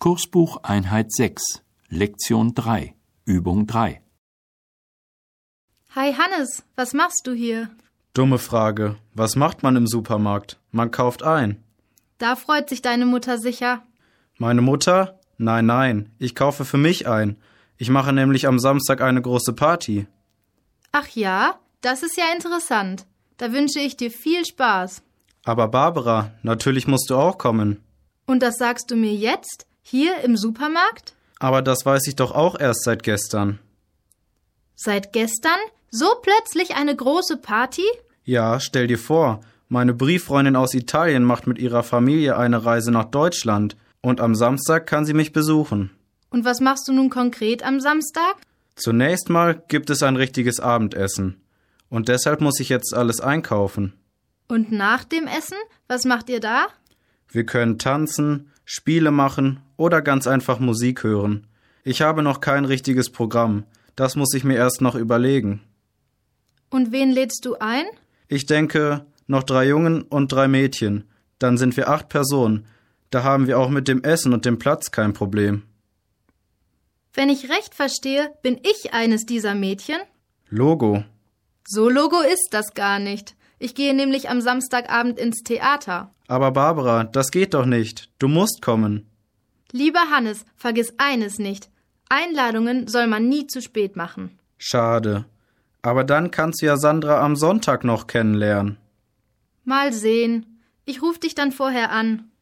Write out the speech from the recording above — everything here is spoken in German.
Kursbuch Einheit 6, Lektion 3, Übung 3. Hi Hannes, was machst du hier? Dumme Frage. Was macht man im Supermarkt? Man kauft ein. Da freut sich deine Mutter sicher. Meine Mutter? Nein, ich kaufe für mich ein. Ich mache nämlich am Samstag eine große Party. Ach ja, das ist ja interessant. Da wünsche ich dir viel Spaß. Aber Barbara, natürlich musst du auch kommen. Und das sagst du mir jetzt? Hier im Supermarkt? Aber das weiß ich doch auch erst seit gestern. Seit gestern? So plötzlich eine große Party? Ja, stell dir vor, meine Brieffreundin aus Italien macht mit ihrer Familie eine Reise nach Deutschland und am Samstag kann sie mich besuchen. Und was machst du nun konkret am Samstag? Zunächst mal gibt es ein richtiges Abendessen. Und deshalb muss ich jetzt alles einkaufen. Und nach dem Essen? Was macht ihr da? Wir können tanzen, Spiele machen oder ganz einfach Musik hören. Ich habe noch kein richtiges Programm. Das muss ich mir erst noch überlegen. Und wen lädst du ein? Ich denke, noch 3 Jungen und 3 Mädchen. Dann sind wir 8 Personen. Da haben wir auch mit dem Essen und dem Platz kein Problem. Wenn ich recht verstehe, bin ich eines dieser Mädchen? Logo. So Logo ist das gar nicht. Ich gehe nämlich am Samstagabend ins Theater. Aber Barbara, das geht doch nicht. Du musst kommen. Lieber Hannes, vergiss eines nicht. Einladungen soll man nie zu spät machen. Schade. Aber dann kannst du ja Sandra am Sonntag noch kennenlernen. Mal sehen. Ich ruf dich dann vorher an.